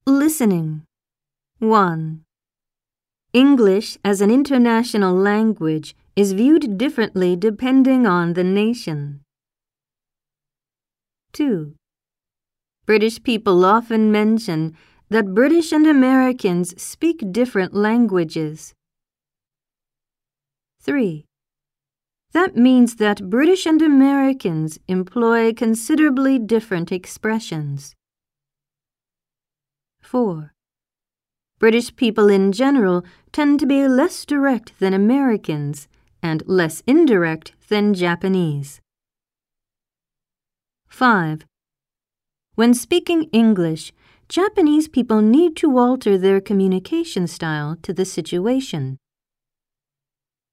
Listening. 1. English as an international language is viewed differently depending on the nation. 2. British people often mention that British and Americans speak different languages. 3. That means that British and Americans employ considerably different expressions. 4. British people in general tend to be less direct than Americans and less indirect than Japanese. 5. When speaking English, Japanese people need to alter their communication style to the situation.